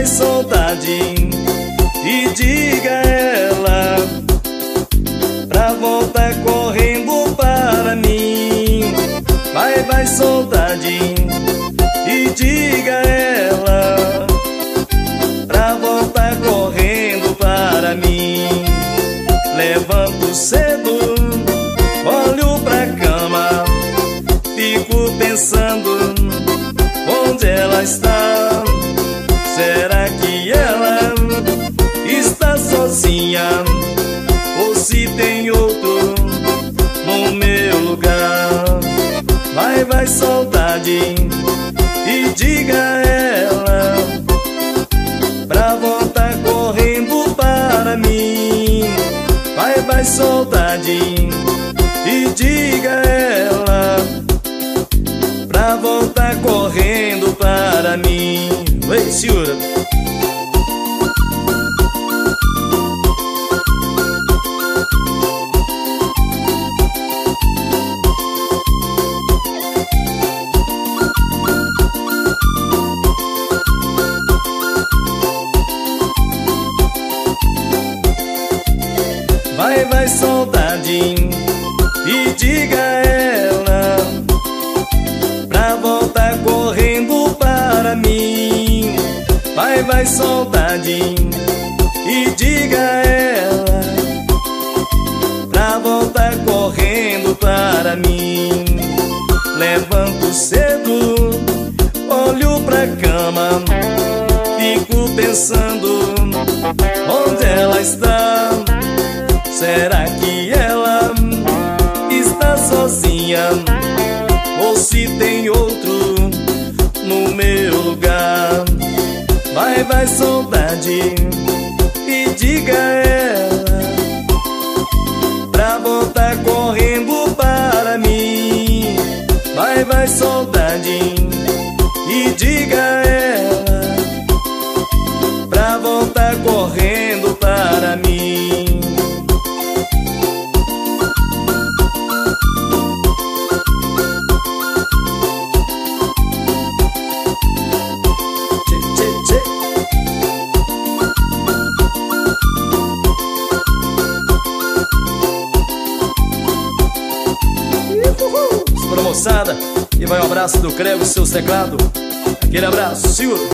vai soldadinho e diga a ela pra voltar correndo para mim. Vai soldadinho e diga a ela pra voltar correndo para mim. Levanto cedo, olho pra cama, fico pensando onde ela está. Será que ela está sozinha ou se tem outro no meu lugar? Vai soldadinho e diga a ela pra voltar correndo para mim. Vai soldadinho e diga a ela pra voltar correndo para mim. Oi, senhora. Vai soldadinho e diga a ela pra voltar correndo para mim. Vai soldadinho e diga a ela pra voltar correndo para mim. Levanto cedo, olho pra cama, fico pensando onde ela está. Será que ela está sozinha ou se tem outro no meu lugar? Vai soldadinho e diga a ela pra voltar correndo para mim. Vai soldadinho e diga a ela pra voltar correndo para mim. Moçada, e vai um abraço do Crego e seus teclados. Aquele abraço, segura.